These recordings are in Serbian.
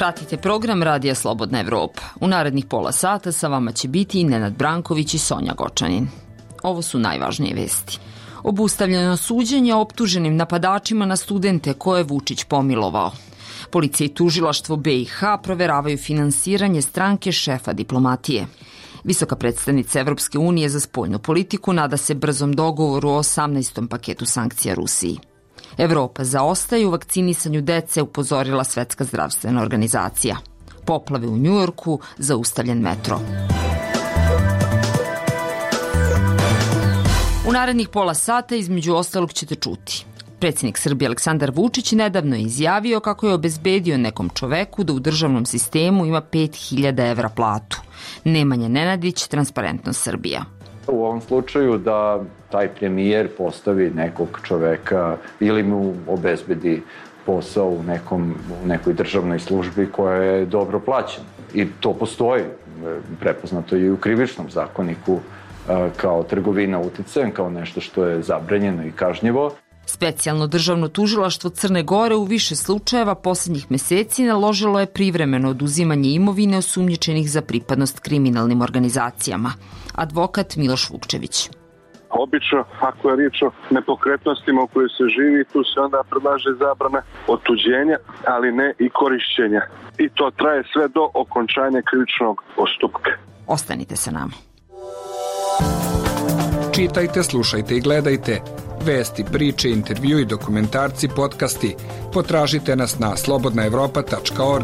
Pratite program Radija Slobodna Evropa. U narednih pola sata sa vama će biti Nenad Branković i Sonja Gočanin. Ovo su najvažnije vesti. Obustavljeno suđenje optuženim napadačima na studente koje je Vučić pomilovao. Policija i tužilaštvo BiH proveravaju finansiranje stranke šefa diplomatije. Visoka predstavnica Evropske unije za spoljnu politiku nada se brzom dogovoru o 18. paketu sankcija Rusiji. Evropa zaostaje u vakcinisanju dece, upozorila Svetska zdravstvena organizacija. Poplave u Njujorku, zaustavljen metro. U narednih pola sata između ostalog ćete čuti. Predsjednik Srbije Aleksandar Vučić nedavno je izjavio kako je obezbedio nekom čoveku da u državnom sistemu ima 5.000 evra platu. Nemanja Nenadić, Transparentnost Srbija. U ovom slučaju da taj premijer postavi nekog čoveka ili mu obezbedi posao u nekoj državnoj službi koja je dobro plaćena. I to postoji, prepoznato i u krivičnom zakoniku kao trgovina uticajem, kao nešto što je zabranjeno i kažnjivo. Specijalno državno tužilaštvo Crne Gore u više slučajeva poslednjih meseci naložilo je privremeno oduzimanje imovine osumnjičenih za pripadnost kriminalnim organizacijama. Advokat Miloš Vukčević. Obično, ako je riječ o nepokretnostima u kojoj se živi, tu se onda predlaže zabrana otuđenja, ali ne i korišćenja. I to traje sve do okončanja krivičnog postupka. Ostanite sa nama. Čitajte, slušajte i gledajte vesti, priče, intervju i dokumentarci, podcasti. Potražite nas na slobodnaevropa.org.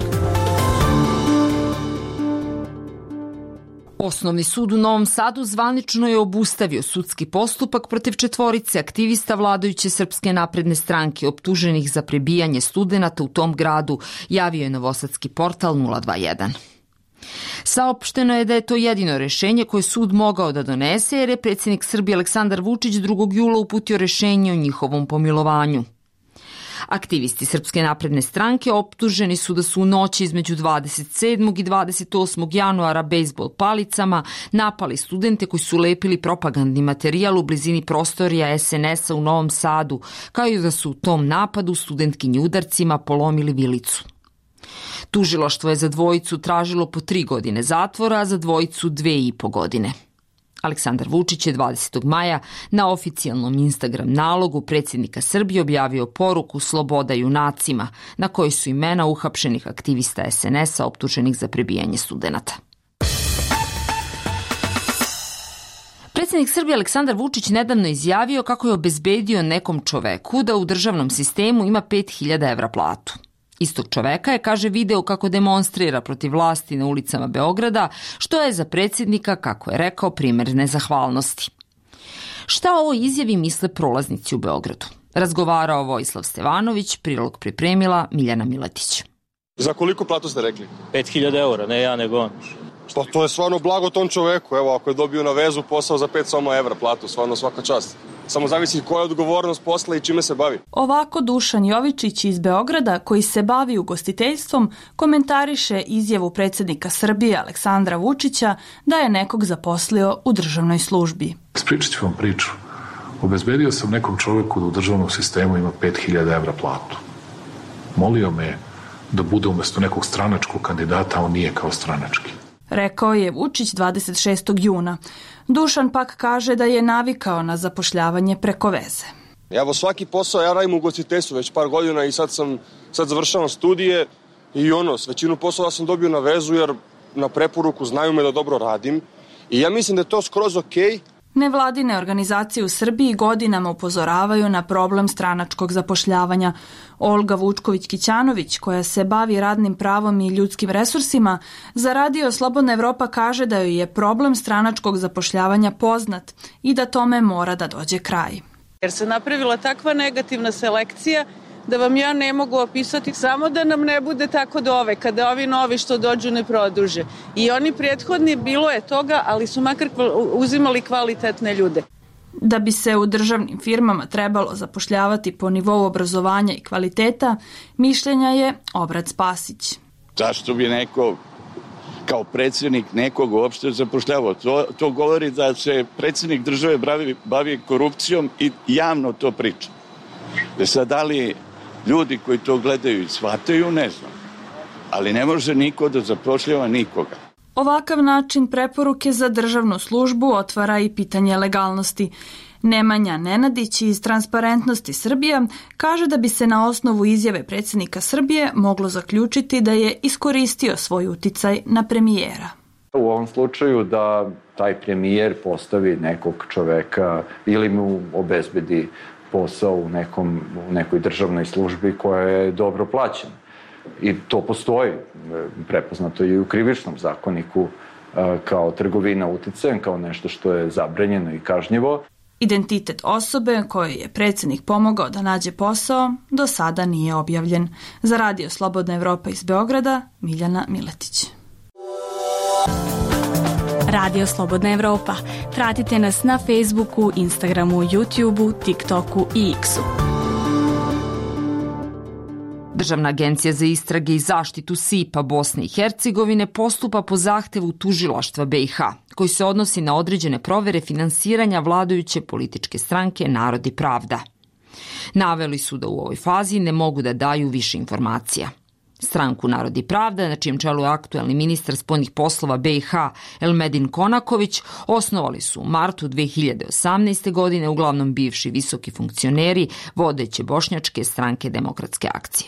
Osnovni sud u Novom Sadu zvanično je obustavio sudski postupak protiv 4 aktivista vladajuće Srpske napredne stranke optuženih za prebijanje studenata u tom gradu, javio je novosadski portal 021. Saopšteno je da je to jedino rešenje koje sud mogao da donese jer je predsjednik Srbije Aleksandar Vučić 2. jula uputio rešenje o njihovom pomilovanju. Aktivisti Srpske napredne stranke optuženi su da su u noći između 27. i 28. januara bejsbol palicama napali studente koji su lepili propagandni materijal u blizini prostorija SNS-a u Novom Sadu, kao i da su u tom napadu studentkinji udarcima polomili vilicu. Tužilaštvo je za dvojicu tražilo po 3 godine zatvora, a za dvojicu 2,5 godine. Aleksandar Vučić je 20. maja na oficijalnom Instagram nalogu predsjednika Srbije objavio poruku Sloboda junacima, na kojoj su imena uhapšenih aktivista SNS-a optuženih za prebijanje studenata. Predsjednik Srbije Aleksandar Vučić nedavno izjavio kako je obezbedio nekom čoveku da u državnom sistemu ima 5.000 evra platu. Istog čoveka je, kaže, video kako demonstrira protiv vlasti na ulicama Beograda, što je za predsjednika, kako je rekao, primer nezahvalnosti. Šta o ovoj izjavi misle prolaznici u Beogradu? Razgovarao Vojislav Stevanović, prilog pripremila Miljana Miletić. Za koliko platu ste rekli? 5.000 eura, ne ja nego on. Pa to je stvarno blago tom čoveku. Evo, ako je dobio na vezu posao za 5 samo evra platu, stvarno svaka čast. Samo zavisi koja je odgovornost posla i čime se bavi. Ovako Dušan Jovičić iz Beograda, koji se bavi ugostiteljstvom, komentariše izjavu predsjednika Srbije Aleksandra Vučića da je nekog zaposlio u državnoj službi. Ispričat ću vam priču. Obezbedio sam nekom čoveku da u državnom sistemu ima 5.000 evra platu. Molio me je da bude umjesto nekog stranačkog kandidata, a on nije kao stranački. Rekao je Vučić 26. juna. Dušan pak kaže da je navikao na zapošljavanje preko veze. Evo, svaki posao ja radim u ugostiteljstvu već par godina i sad završavam studije i većinu poslova sam dobio na vezu jer na preporuku znaju me da dobro radim i ja mislim da je to skroz okej. Nevladine organizacije u Srbiji godinama upozoravaju na problem stranačkog zapošljavanja. Olga Vučković-Kićanović, koja se bavi radnim pravom i ljudskim resursima, za Radio Slobodna Evropa kaže da joj je problem stranačkog zapošljavanja poznat i da tome mora da dođe kraj. Jer se napravila takva negativna selekcija da vam ja ne mogu opisati, samo da nam ne bude tako da kada ovi novi što dođu ne produže. I oni prethodni bilo je toga, ali su makar uzimali kvalitetne ljude. Da bi se u državnim firmama trebalo zapošljavati po nivou obrazovanja i kvaliteta, mišljenja je Obrad Spasić. Zašto bi neko kao predsjednik nekog uopšte zapošljavao? To govori da se predsjednik države bavi korupcijom i javno to priča. Sad, da li ljudi koji to gledaju i shvataju, ne znam. ali ne može niko da zapošljava nikoga. Ovakav način preporuke za državnu službu otvara i pitanje legalnosti. Nemanja Nenadić iz Transparentnosti Srbije kaže da bi se na osnovu izjave predsjednika Srbije moglo zaključiti da je iskoristio svoj uticaj na premijera. U ovom slučaju da taj premijer postavi nekog čoveka ili mu obezbedi posao u nekoj državnoj službi koja je dobro plaćena. I to postoji, prepoznato i u krivičnom zakoniku kao trgovina uticajem, kao nešto što je zabranjeno i kažnjivo. Identitet osobe kojoj je predsjednik pomogao da nađe posao do sada nije objavljen. Za Radio Slobodna Evropa iz Beograda, Miljana Miletić. Radio Slobodna Evropa. Pratite nas na Facebooku, Instagramu, YouTubeu, TikToku i X-u. Državna agencija za istrage i zaštitu SIPA Bosne i Hercegovine postupa po zahtevu tužilaštva BiH, koji se odnosi na određene provere finansiranja vladajuće političke stranke Narod i pravda. Naveli su da u ovoj fazi ne mogu da daju više informacija. Stranku Narod i pravda, na čijem čelu je aktuelni ministar spoljnih poslova BiH Elmedin Konaković, osnovali su u martu 2018. godine uglavnom bivši visoki funkcioneri vodeće bošnjačke stranke Demokratske akcije.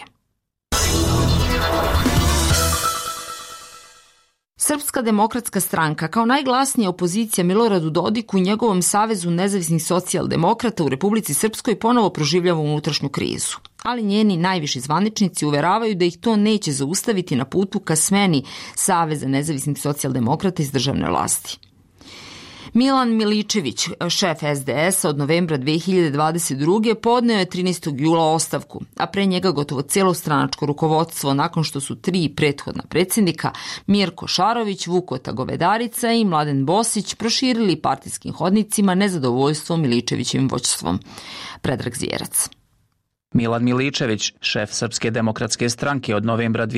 Srpska demokratska stranka kao najglasnija opozicija Miloradu Dodiku i njegovom Savezu nezavisnih socijaldemokrata u Republici Srpskoj ponovo proživljava unutrašnju krizu. Ali njeni najviši zvaničnici uveravaju da ih to neće zaustaviti na putu ka smeni Saveza nezavisnih socijaldemokrata iz državne vlasti. Milan Miličević, šef SDS-a od novembra 2022. podneo je 13. jula ostavku, a pre njega gotovo celo stranačko rukovodstvo nakon što su 3 prethodna predsjednika, Mirko Šarović, Vukota Govedarica i Mladen Bosić, proširili partijskim hodnicima nezadovoljstvo Miličevićevim vođstvom. Predrag Zvjerac. Milan Miličević, šef Srpske demokratske stranke od novembra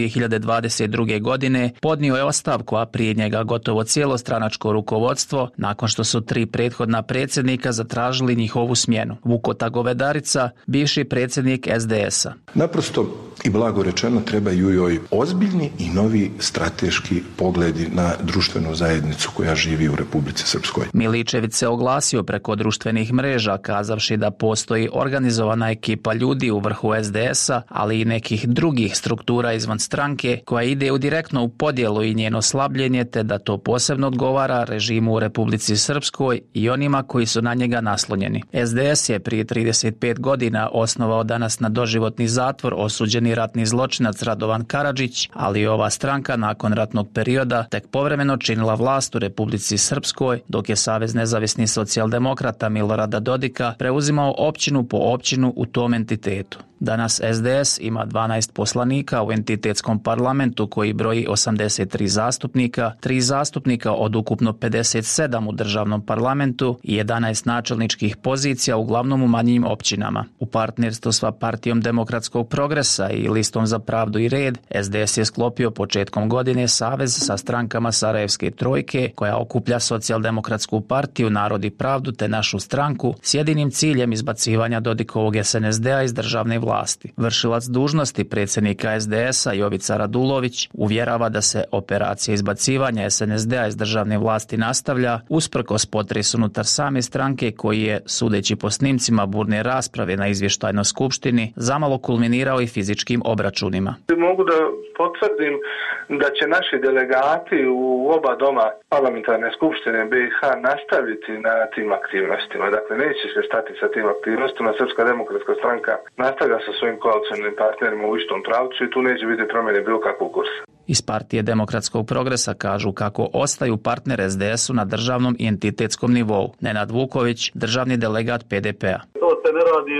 2022. godine, podnio je ostavku, a prije njega gotovo cijelo stranačko rukovodstvo, nakon što su 3 prethodna predsjednika zatražili njihovu smjenu. Vukota Govedarica, bivši predsjednik SDS-a. Naprosto i blago rečeno trebaju joj ozbiljni i novi strateški pogledi na društvenu zajednicu koja živi u Republici Srpskoj. Miličević se oglasio preko društvenih mreža, kazavši da postoji organizovana ekipa ljudi u vrhu SDS-a, ali i nekih drugih struktura izvan stranke koja ide direktno u podjelu i njeno slabljenje, te da to posebno odgovara režimu u Republici Srpskoj i onima koji su na njega naslonjeni. SDS je prije 35 godina osnovao danas na doživotni zatvor osuđeni ratni zločinac Radovan Karadžić, ali ova stranka nakon ratnog perioda tek povremeno činila vlast u Republici Srpskoj, dok je Savez nezavisnih socijaldemokrata Milorada Dodika preuzimao općinu po općinu u tom entitetu. Danas SDS ima 12 poslanika u entitetskom parlamentu koji broji 83 zastupnika, 3 zastupnika od ukupno 57 u državnom parlamentu i 11 načelničkih pozicija uglavnom u manjim općinama. U partnerstvu s Partijom demokratskog progresa i Listom za pravdu i red, SDS je sklopio početkom godine savez sa strankama Sarajevske trojke koja okuplja Socijaldemokratsku partiju, Narod i pravdu te našu stranku s jedinim ciljem izbacivanja Dodikovog SNSD-a iz državne vlasti. Vršilac dužnosti predsjednika SDS-a Jovica Radulović uvjerava da se operacija izbacivanja SNSD-a iz državne vlasti nastavlja usprkos potresu unutar same stranke koji je, sudeći po snimcima burne rasprave na izvještajnoj skupštini, zamalo kulminirao i fizičkim obračunima. Mogu da potvrdim da će naši delegati u oba doma parlamentarne skupštine BiH nastaviti na tim aktivnostima. Dakle, neće se stati sa tim aktivnostima. Srpska demokratska stranka nastavlja sa svojim koalicionim partnerima u istom pravcu i tu neće biti promjene bilo kakvog kursa. Iz Partije demokratskog progresa kažu kako ostaju partner SDS-u na državnom i entitetskom nivou. Nenad Vuković, državni delegat PDP-a. To se ne radi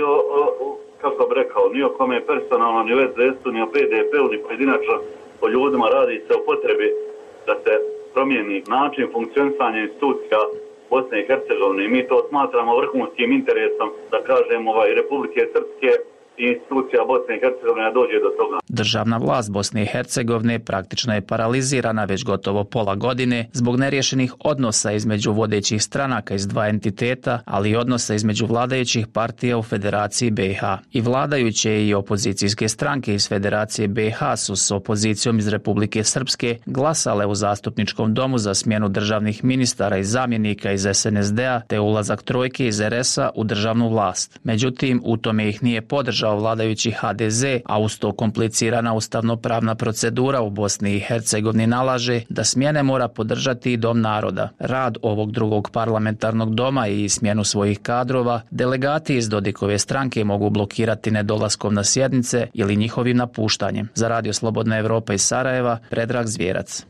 kako bi rekao, ni o kome personalno, ni o SDS-u, ni o PDP-u, ni pojedinačno o ljudima, radi se o potrebi da se promijeni način funkcionisanja institucija Bosne i Hercegovine. I mi to smatramo vrhunskim interesom, da kažem, Republike Srpske institucija Bosne i Hercegovine dođe do toga. Državna vlast Bosne i Hercegovine praktično je paralizirana već gotovo pola godine zbog neriješenih odnosa između vodećih stranaka iz dva entiteta, ali i odnosa između vladajućih partija u Federaciji BiH. I vladajuće i opozicijske stranke iz Federacije BiH su s opozicijom iz Republike Srpske glasale u Zastupničkom domu za smjenu državnih ministara i zamjenika iz SNSD-a te ulazak trojke iz RS-a u državnu vlast. Međutim, u tome ih nije podržao vladajući HDZ, a uz to komplicirana ustavnopravna procedura u Bosni i Hercegovini nalaže da smjene mora podržati i Dom naroda. Rad ovog drugog parlamentarnog doma i smjenu svojih kadrova delegati iz Dodikove stranke mogu blokirati nedolaskom na sjednice ili njihovim napuštanjem. Za Radio Slobodna Evropa iz Sarajeva, Predrag Zvjerac.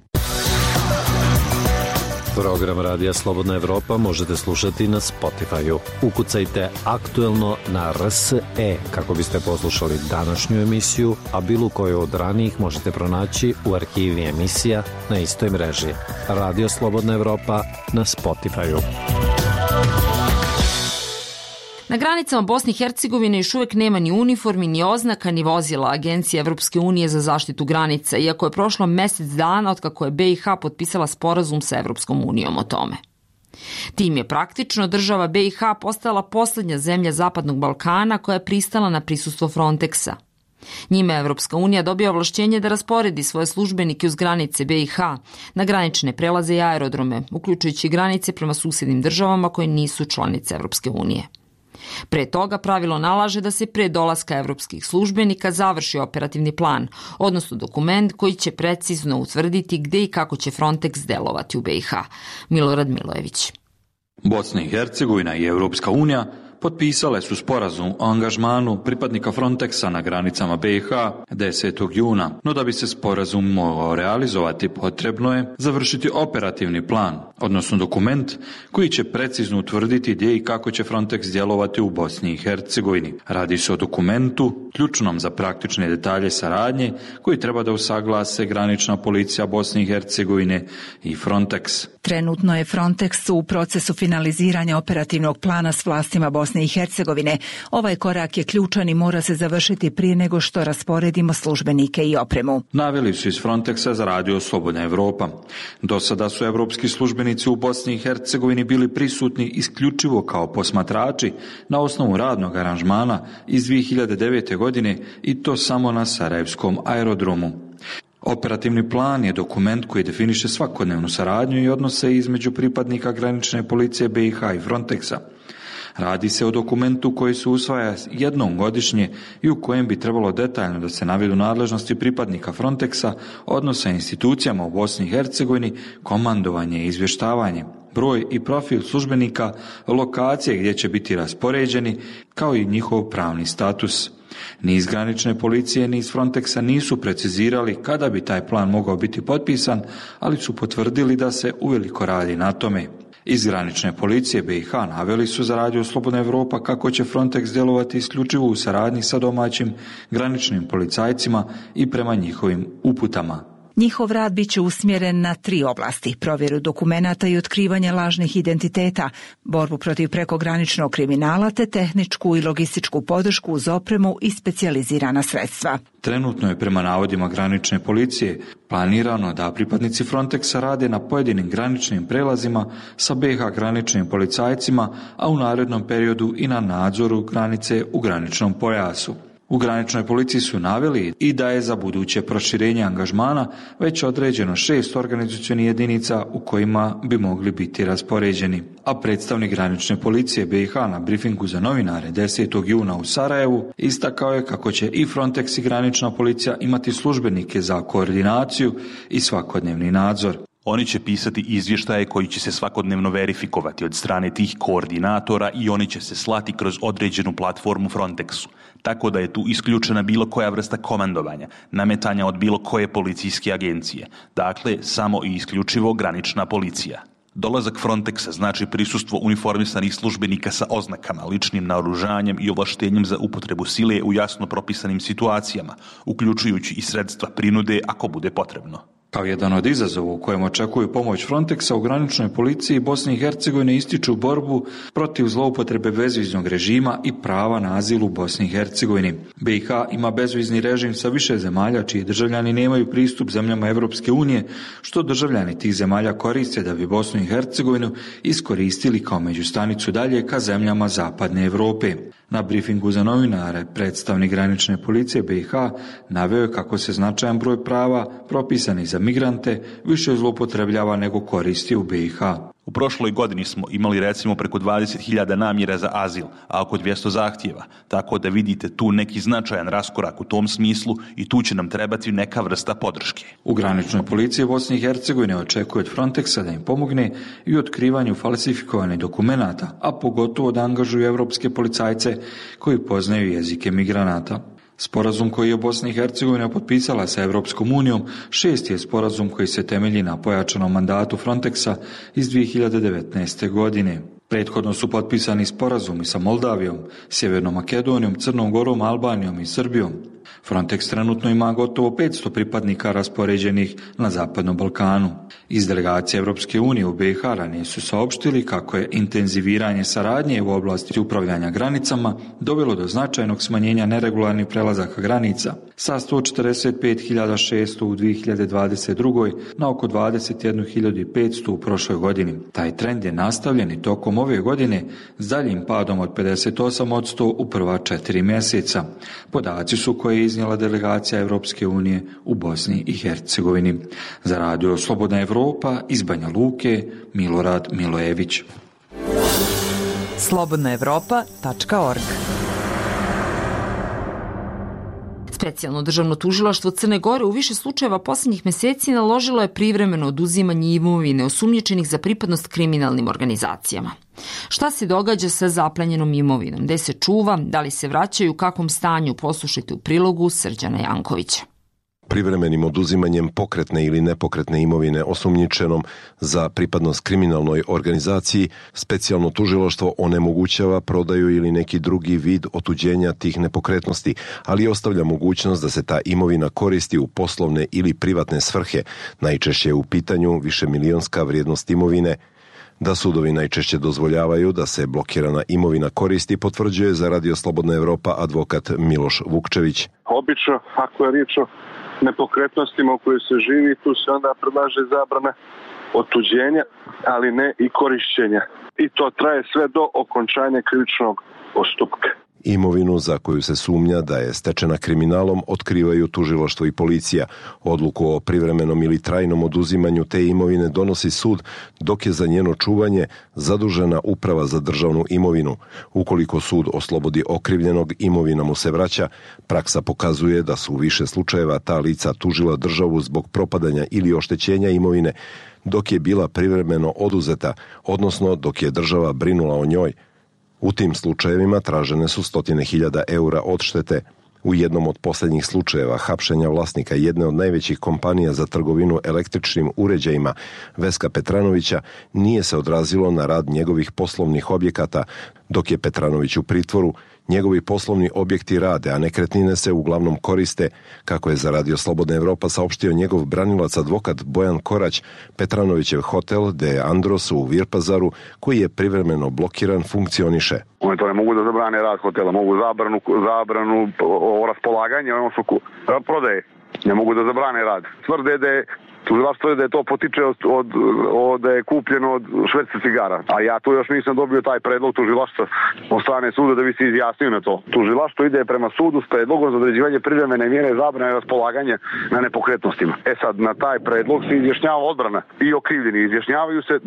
Program Radija Slobodna Evropa možete slušati na Spotify-u. Ukucajte Aktuelno na RSE kako biste poslušali današnju emisiju, a bilo koju od ranijih možete pronaći u arhivi emisija na istoj mreži. Radio Slobodna Evropa na Spotify-u. Na granicama Bosne i Hercegovine još uvijek nema ni uniformi, ni oznaka, ni vozila Agencije Evropske unije za zaštitu granica, iako je prošlo mjesec dana od kako je BiH potpisala sporazum sa Evropskom unijom o tome. Tim je praktično država BiH postala posljednja zemlja Zapadnog Balkana koja je pristala na prisustvo Frontexa. Njime Evropska unija dobija ovlašćenje da rasporedi svoje službenike uz granice BiH, na granične prelaze i aerodrome, uključujući granice prema susjednim državama koje nisu članice Evropske unije. Pre toga pravilo nalaže da se pre dolaska evropskih službenika završi operativni plan, odnosno dokument koji će precizno utvrditi gdje i kako će Frontex delovati u BiH. Milorad Milojević. Bosna i Hercegovina i Evropska unija potpisale su sporazum o angažmanu pripadnika Frontexa na granicama BiH 10. juna, no da bi se sporazum mogao realizovati potrebno je završiti operativni plan, odnosno dokument koji će precizno utvrditi gdje i kako će Frontex djelovati u Bosni i Hercegovini. Radi se o dokumentu ključnom za praktične detalje saradnje koji treba da usaglase granična policija Bosne i Hercegovine i Frontex. Trenutno je Frontex u procesu finaliziranja operativnog plana s vlastima Bosne i Hercegovine. Ovaj korak je ključan i mora se završiti prije nego što rasporedimo službenike i opremu. Naveli su iz Frontexa za Radio Slobodna Evropa. Do sada su evropski službenici u Bosni i Hercegovini bili prisutni isključivo kao posmatrači na osnovu radnog aranžmana iz 2009. godine i to samo na Sarajevskom aerodromu. Operativni plan je dokument koji definiše svakodnevnu saradnju i odnose između pripadnika granične policije BiH i Frontexa. Radi se o dokumentu koji se usvaja jednom godišnje i u kojem bi trebalo detaljno da se navedu nadležnosti pripadnika Frontexa, odnosa institucijama u Bosni i Hercegovini, komandovanje i izvještavanje, broj i profil službenika, lokacije gdje će biti raspoređeni, kao i njihov pravni status. Ni iz granične policije ni iz Frontexa nisu precizirali kada bi taj plan mogao biti potpisan, ali su potvrdili da se uveliko radi na tome. Iz granične policije BiH naveli su za Radio Slobodna Evropa kako će Frontex djelovati isključivo u saradnji sa domaćim graničnim policajcima i prema njihovim uputama. Njihov rad bit će usmjeren na 3 oblasti: provjeru dokumenata i otkrivanje lažnih identiteta, borbu protiv prekograničnog kriminala te tehničku i logističku podršku uz opremu i specijalizirana sredstva. Trenutno je prema navodima granične policije planirano da pripadnici Frontexa rade na pojedinim graničnim prelazima sa BiH graničnim policajcima, a u narednom periodu i na nadzoru granice u graničnom pojasu. U graničnoj policiji su naveli i da je za buduće proširenje angažmana već određeno 6 organizacionih jedinica u kojima bi mogli biti raspoređeni. A predstavnik granične policije BiH na brifingu za novinare 10. juna u Sarajevu istakao je kako će i Frontex i granična policija imati službenike za koordinaciju i svakodnevni nadzor. Oni će pisati izvještaje koji će se svakodnevno verifikovati od strane tih koordinatora i oni će se slati kroz određenu platformu Frontexu. Tako da je tu isključena bilo koja vrsta komandovanja, nametanja od bilo koje policijske agencije. Dakle, samo i isključivo granična policija. Dolazak Frontexa znači prisustvo uniformisanih službenika sa oznakama, ličnim naoružanjem i ovlaštenjem za upotrebu sile u jasno propisanim situacijama, uključujući i sredstva prinude ako bude potrebno. Kao jedan od izazova u kojem očekuju pomoć Frontexa, u graničnoj policiji Bosne i Hercegovine ističu borbu protiv zloupotrebe bezviznog režima i prava na azil u Bosni i Hercegovini. BiH ima bezvizni režim sa više zemalja čiji državljani nemaju pristup zemljama Evropske unije, što državljani tih zemalja koriste da bi Bosnu i Hercegovinu iskoristili kao međustanicu dalje ka zemljama Zapadne Evrope. Na brifingu za novinare predstavnik granične policije BiH naveo je kako se značajan broj prava propisanih za migrante više zloupotrebljava nego koristi u BiH. U prošloj godini smo imali recimo preko 20.000 namjera za azil, a oko 200 zahtjeva, tako da vidite tu neki značajan raskorak u tom smislu i tu će nam trebati neka vrsta podrške. U graničnoj policiji Bosne i Hercegovine očekuje od Frontexa da im pomogne i u otkrivanju falsifikovanih dokumenata, a pogotovo da angažuju evropske policajce koji poznaju jezike migranata. Sporazum koji je Bosna i Hercegovina potpisala sa Evropskom unijom 6. je sporazum koji se temelji na pojačanom mandatu Frontexa iz 2019. godine. Prethodno su potpisani sporazumi sa Moldavijom, Sjevernom Makedonijom, Crnom Gorom, Albanijom i Srbijom. Frontex trenutno ima gotovo 500 pripadnika raspoređenih na Zapadnom Balkanu. Iz delegacije Evropske unije u BiH ranije su saopštili kako je intenziviranje saradnje u oblasti upravljanja granicama dovelo do značajnog smanjenja neregularnih prelazaka granica sa 145.600 u 2022. na oko 21.500 u prošloj godini. Taj trend je nastavljen i tokom ove godine s daljim padom od 58% u prva 4 mjeseca. Podaci su koje je iznijela delegacija Evropske unije u Bosni i Hercegovini. Za radio Slobodna Evropa iz Banja Luke, Milorad Milojević. slobodnaevropa.org. Specijalno državno tužilaštvo Crne Gore u više slučajeva posljednjih mjeseci naložilo je privremeno oduzimanje imovine osumnjičenih za pripadnost kriminalnim organizacijama. Šta se događa sa zaplenjenom imovinom? Gde se čuva? Da li se vraćaju? U kakvom stanju? Poslušajte u prilogu Srđana Jankovića. Privremenim oduzimanjem pokretne ili nepokretne imovine osumnjičenom za pripadnost kriminalnoj organizaciji, specijalno tužilaštvo onemogućava prodaju ili neki drugi vid otuđenja tih nepokretnosti, ali ostavlja mogućnost da se ta imovina koristi u poslovne ili privatne svrhe, najčešće je u pitanju višemilionska vrijednost imovine. Da sudovi najčešće dozvoljavaju da se blokirana imovina koristi, potvrđuje za Radio Slobodna Evropa advokat Miloš Vukčević. Obično, ako je riječ o nepokretnostima u kojoj se živi, tu se onda predlaže zabrana otuđenja, ali ne i korišćenja. I to traje sve do okončanja krivičnog postupka. Imovinu za koju se sumnja da je stečena kriminalom otkrivaju tužilaštvo i policija. Odluku o privremenom ili trajnom oduzimanju te imovine donosi sud, dok je za njeno čuvanje zadužena Uprava za državnu imovinu. Ukoliko sud oslobodi okrivljenog, imovina mu se vraća. Praksa pokazuje da su u više slučajeva ta lica tužila državu zbog propadanja ili oštećenja imovine, dok je bila privremeno oduzeta, odnosno dok je država brinula o njoj. U tim slučajevima tražene su 100.000 eura odštete. U jednom od posljednjih slučajeva hapšenja vlasnika jedne od najvećih kompanija za trgovinu električnim uređajima, Veska Petranovića, nije se odrazilo na rad njegovih poslovnih objekata. Dok je Petranović u pritvoru, njegovi poslovni objekti rade, a nekretnine se uglavnom koriste. Kako je za Radio Slobodna Evropa saopštio njegov branilac advokat Bojan Korać, Petranovićev hotel De Andros u Virpazaru, koji je privremeno blokiran, funkcioniše. Oni to ne mogu da zabrane rad hotela, mogu zabranu o raspolaganje, prodaje. Ne mogu da zabrane rad. Tvrde da je tužilaštvo da je to potiče da je kupljeno od šverca cigara. A ja tu još nisam dobio taj predlog tužilaštva od strane suda da bi se izjasnio na to. Tužilaštvo ide prema sudu s predlogom za određivanje privremene mjere zabrane raspolaganja na nepokretnostima. E sad, na taj predlog se izjašnjava odbrana i okrivljeni. Izjašnjavaju se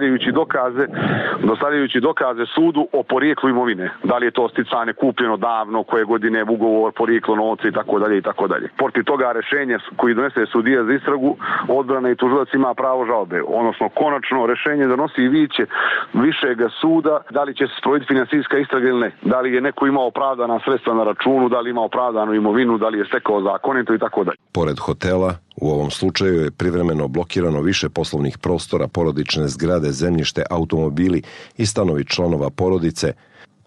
dostavljajući dokaze sudu o porijeklu imovine. Da li je to sticane kupljeno davno, koje godine ugovor, porijeklo novca i tako dalje i tako dalje. Protiv toga rešenja koji donese sudija za istragu, odbrana i tužilac ima pravo žalbe, odnosno konačno rešenje donosi i vijeće višega suda, da li će se sprovoditi finansijska istraga ili ne, da li je neko imao opravdana sredstva na računu, da li ima opravdanu imovinu, da li je stekao zakonito i tako dalje. Pored hotela, u ovom slučaju je privremeno blokirano više poslovnih prostora, porodične zgrade, zemljište, automobili i stanovi članova porodice.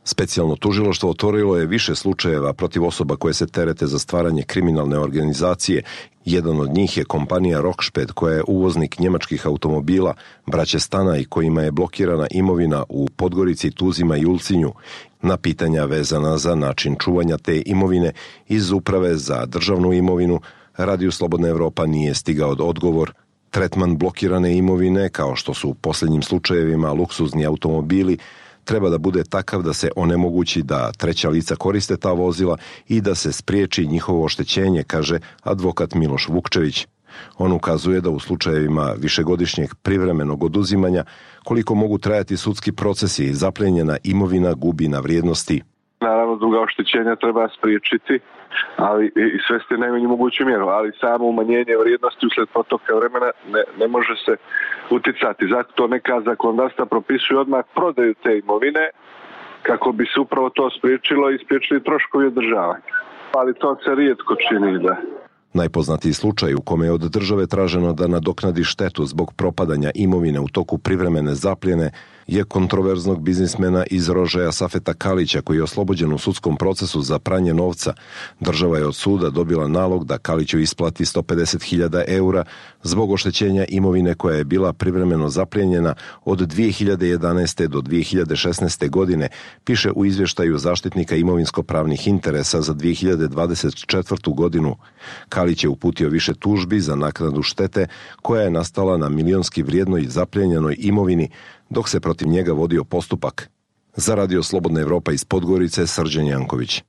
Specijalno tužilaštvo otvorilo je više slučajeva protiv osoba koje se terete za stvaranje kriminalne organizacije. Jedan od njih je kompanija Rocksped, koja je uvoznik njemačkih automobila, braće Stanaj, kojima je blokirana imovina u Podgorici, Tuzima i Ulcinju. Na pitanja vezana za način čuvanja te imovine iz Uprave za državnu imovinu, Radio Slobodna Evropa nije stigao odgovor. Tretman blokirane imovine, kao što su u posljednjim slučajevima luksuzni automobili, treba da bude takav da se onemogući da treća lica koriste ta vozila i da se spriječi njihovo oštećenje, kaže advokat Miloš Vukčević. On ukazuje da u slučajevima višegodišnjeg privremenog oduzimanja, koliko mogu trajati sudski procesi i zapljenjena imovina gubi na vrijednosti. Naravno, druga oštećenja treba spriječiti, ali i svesti najmanju moguću mjeru, ali samo umanjenje vrijednosti usled protoka vremena ne može se uticati. Zato neka zakonodavstva propisuju odmah prodaju te imovine kako bi se upravo to spriječilo i spriječili troškovi održavanja. Ali to se rijetko čini, da. Najpoznatiji slučaj u kome je od države traženo da nadoknadi štetu zbog propadanja imovine u toku privremene zapljene je kontroverznog biznismena iz Rožaja Safeta Kalića, koji je oslobođen u sudskom procesu za pranje novca. Država je od suda dobila nalog da Kaliću isplati 150.000 eura zbog oštećenja imovine koja je bila privremeno zapljenjena od 2011. do 2016. godine, piše u izvještaju zaštitnika imovinsko-pravnih interesa za 2024. godinu. Kalić je uputio više tužbi za naknadu štete koja je nastala na milionski vrijednoj zapljenjenoj imovini, dok se protiv njega vodio postupak. Za Radio Slobodna Evropa iz Podgorice, Srđan Janković.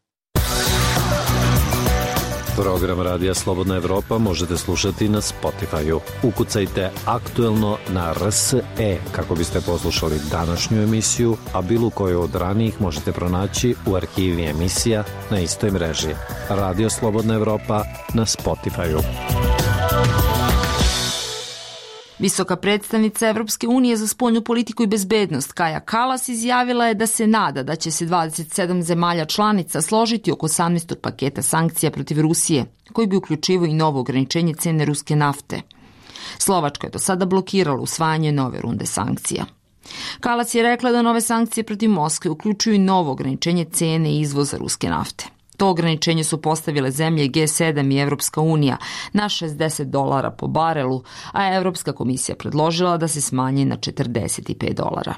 Program Radija Slobodna Evropa možete slušati na Spotify-u. Ukucajte aktuelno na RSE kako biste poslušali današnju emisiju, a bilo koju od ranijih možete pronaći u arhivi emisija na istoj mreži. Radio Slobodna Evropa na Spotify-u. Visoka predstavnica Evropske unije za spoljnu politiku i bezbednost Kaja Kallas izjavila je da se nada da će se 27 zemalja članica složiti oko 18. paketa sankcija protiv Rusije, koji bi uključivao i novo ograničenje cene ruske nafte. Slovačka je do sada blokirala usvajanje nove runde sankcija. Kallas je rekla da nove sankcije protiv Moskve uključuju i novo ograničenje cene izvoza ruske nafte. To ograničenje su postavile zemlje G7 i Evropska unija na $60 po barelu, a Evropska komisija predložila da se smanji na $45.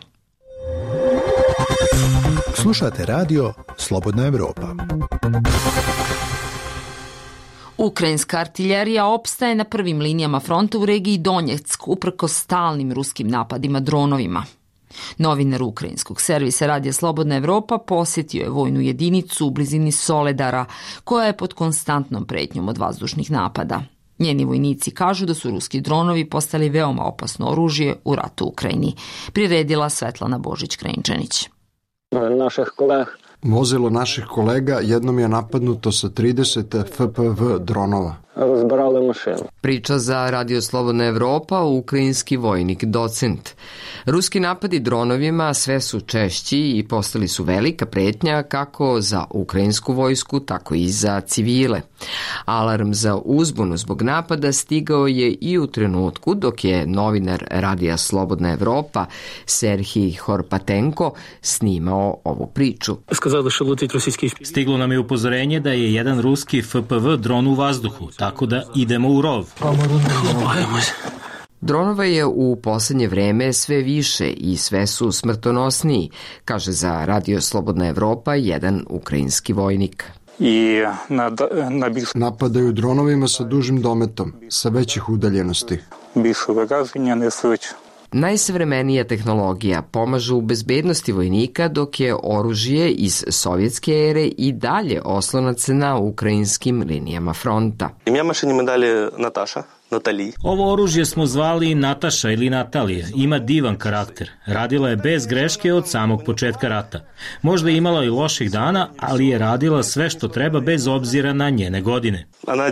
Slušate radio Slobodna Evropa. Ukrajinska artiljerija opstaje na prvim linijama fronta u regiji Donjeck uprkos stalnim ruskim napadima dronovima. Novinar ukrajinskog servisa Radija Slobodna Evropa posjetio je vojnu jedinicu u blizini Soledara, koja je pod konstantnom pretnjom od vazdušnih napada. Njeni vojnici kažu da su ruski dronovi postali veoma opasno oružje u ratu u Ukrajini. Priredila Svetlana Božić-Krenčanić. Vozilo naših kolega jednom je napadnuto sa 30 FPV dronova. Priča za Radio Slobodna Evropa ukrajinski vojnik docent. Ruski napadi dronovima sve su češći i postali su velika pretnja kako za ukrajinsku vojsku, tako i za civile. Alarm za uzbunu zbog napada stigao je i u trenutku dok je novinar Radija Slobodna Evropa Serhij Horpatenko snimao ovu priču. Stiglo nam je upozorenje da je jedan ruski FPV dron u vazduhu, tako da idemo u rov. Dronova je u posljednje vreme sve više i sve su smrtonosniji, kaže za Radio Slobodna Evropa jedan ukrajinski vojnik. Napadaju dronovima sa dužim dometom, sa većih udaljenosti. Najsavremenija tehnologija pomaže u bezbednosti vojnika, dok je oružje iz sovjetske ere i dalje oslonac na ukrajinskim linijama fronta. Ovo oružje smo zvali Nataša ili Natalije. Ima divan karakter. Radila je bez greške od samog početka rata. Možda je imala i loših dana, ali je radila sve što treba bez obzira na njene godine.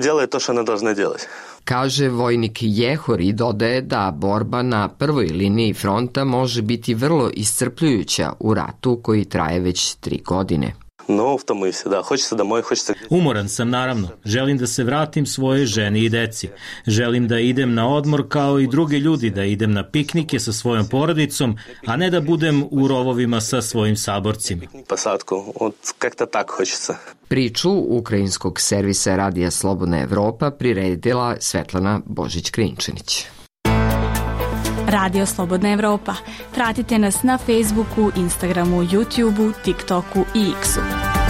Kaže vojnik Jehor i dodaje da borba na prvoj liniji fronta može biti vrlo iscrpljujuća u ratu koji traje već 3 godine. No, втомився, да. Хочеться домой, хочеться... Umoran sam, naravno. Želim da se vratim svojoj ženi i deci. Želim da idem na odmor kao i drugi ljudi, da idem na piknike sa svojom porodicom, a ne da budem u rovovima sa svojim saborcima. Посадку. Вот как-то так хочется. Priču ukrajinskog servisa Radija Slobodna Evropa priredila Svetlana Božić-Krinčanić. Radio Slobodna Evropa. Pratite nas na Facebooku, Instagramu, YouTubeu, TikToku i X-u.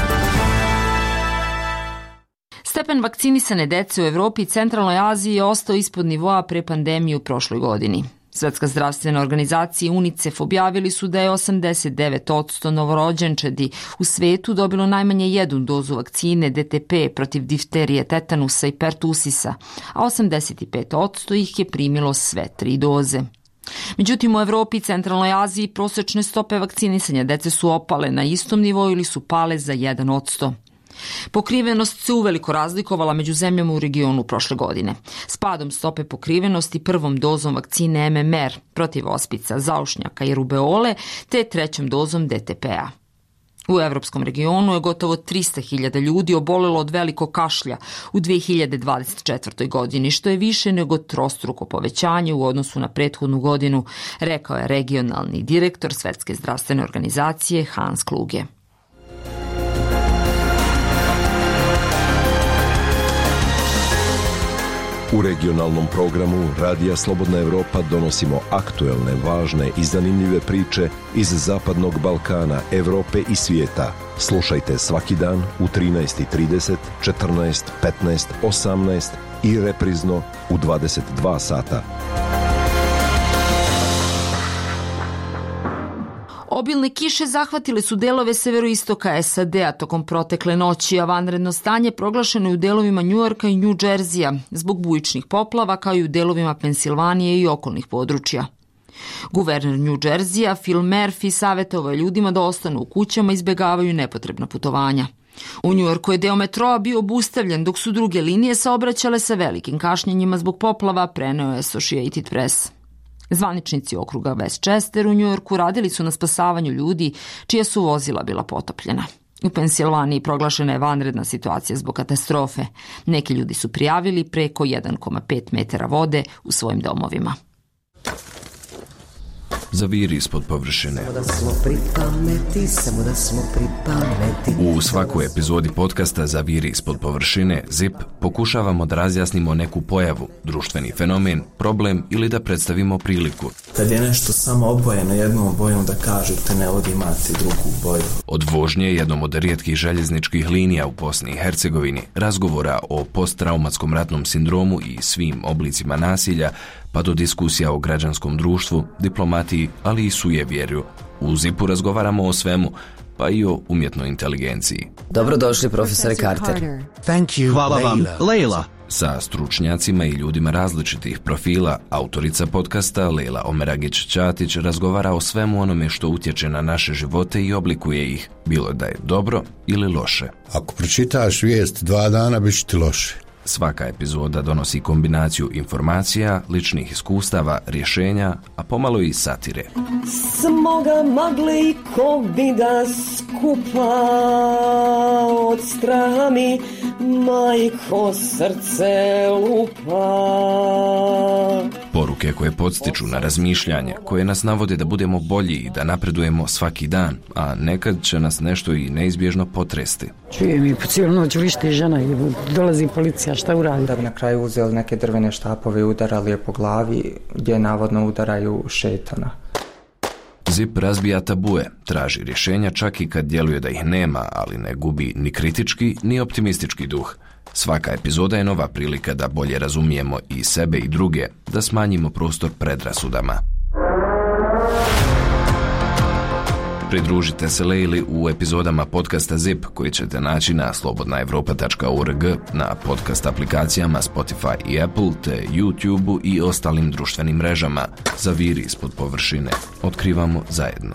Stepen vakcinisane dece u Evropi i Centralnoj Aziji je ostao ispod nivoa pre pandemije u prošloj godini. Svetska zdravstvena organizacija i UNICEF objavili su da je 89% novorođenčadi u svetu dobilo najmanje jednu dozu vakcine DTP protiv difterije, tetanusa i pertusisa, a 85% ih je primilo sve 3 doze. Međutim, u Evropi i Centralnoj Aziji prosečne stope vakcinisanja dece su opale na istom nivou ili su pale za 1%. Pokrivenost se uveliko razlikovala među zemljama u regionu prošle godine. S padom stope pokrivenosti prvom dozom vakcine MMR protiv ospica, zaušnjaka i rubeole, te trećom dozom DTP-a. U evropskom regionu je gotovo 300.000 ljudi obolelo od velikog kašlja u 2024. godini, što je više nego trostruko povećanje u odnosu na prethodnu godinu, rekao je regionalni direktor Svetske zdravstvene organizacije Hans Kluge. U regionalnom programu Radija Slobodna Evropa donosimo aktuelne, važne i zanimljive priče iz Zapadnog Balkana, Evrope i svijeta. Slušajte svaki dan u 13:30, 14, 15, 18 i reprizno u 22 sata. Obilne kiše zahvatile su delove severoistoka SAD-a tokom protekle noći, a vanredno stanje proglašeno je u delovima Njujorka i New Jersey-a zbog bujičnih poplava, kao i u delovima Pensilvanije i okolnih područja. Guverner New Jersey-a Phil Murphy savjetovao je ljudima da ostanu u kućama i izbjegavaju nepotrebna putovanja. U Njujorku je deo metroa bio obustavljen, dok su druge linije saobraćale sa velikim kašnjenjima zbog poplava, preneo je Associated Press. Zvaničnici okruga Westchester u Njujorku radili su na spasavanju ljudi čija su vozila bila potopljena. U Pensilvaniji proglašena je vanredna situacija zbog katastrofe. Neki ljudi su prijavili preko 1,5 metara vode u svojim domovima. Zaviri ispod površine. U svakoj epizodi podcasta Zaviri ispod površine, ZIP, pokušavamo da razjasnimo neku pojavu, društveni fenomen, problem ili da predstavimo priliku. Kad je nešto samo obojeno jednom bojom, da kažete ne vodi imati drugu boju. Od vožnje jednom od rijetkih željezničkih linija u Bosni i Hercegovini, razgovora o posttraumatskom ratnom sindromu i svim oblicima nasilja, pa do diskusija o građanskom društvu, diplomatiji, ali i sujevjerju. U ZIP-u razgovaramo o svemu, pa i o umjetnoj inteligenciji. Dobrodošli, profesore Carter. Thank you, hvala vam, Leila. Sa stručnjacima i ljudima različitih profila, autorica podcasta Leila Omeragić-Ćatić razgovara o svemu onome što utječe na naše živote i oblikuje ih, bilo da je dobro ili loše. Ako pročitaš vijest 2 dana, bit će ti loše. Svaka epizoda donosi kombinaciju informacija, ličnih iskustava, rješenja, a pomalo i satire. Smoga magli ko bi da skupa od straha mi majko srce lupa. Poruke koje podstiču na razmišljanje, koje nas navode da budemo bolji i da napredujemo svaki dan, a nekad će nas nešto i neizbježno potresti. Čujem i po cijelu noć vrišti žena i dolazi policija, šta uradi? Da bi na kraju uzeli neke drvene štapove i udarali je po glavi, gdje navodno udaraju šetana. ZIP razbija tabue, traži rješenja čak i kad djeluje da ih nema, ali ne gubi ni kritički ni optimistički duh. Svaka epizoda je nova prilika da bolje razumijemo i sebe i druge, da smanjimo prostor predrasudama. Pridružite se Leili u epizodama podcasta ZIP koji ćete naći na slobodnaevropa.org, na podcast aplikacijama Spotify i Apple, te YouTubeu i ostalim društvenim mrežama. Zaviri ispod površine. Otkrivamo zajedno.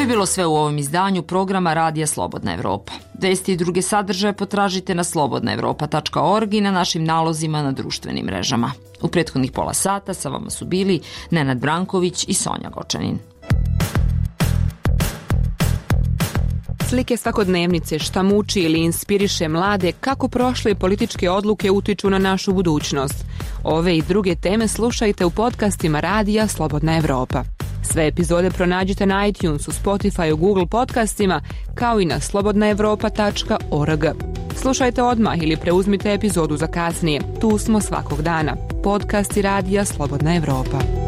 bi bilo sve u ovom izdanju programa Radija Slobodna Evropa. Vesti i druge sadržaje potražite na slobodnaevropa.org i na našim nalozima na društvenim mrežama. U prethodnih pola sata sa vama su bili Nenad Branković i Sonja Gočanin. Slike svakodnevnice, šta muči ili inspiriše mlade, kako prošle političke odluke utiču na našu budućnost. Ove i druge teme slušajte u podcastima Radija Slobodna Evropa. Sve epizode pronađite na iTunesu, Spotifyu, Google podcastima, kao i na slobodnaevropa.org. Slušajte odmah ili preuzmite epizodu za kasnije. Tu smo svakog dana. Podcasti Radija Slobodna Evropa.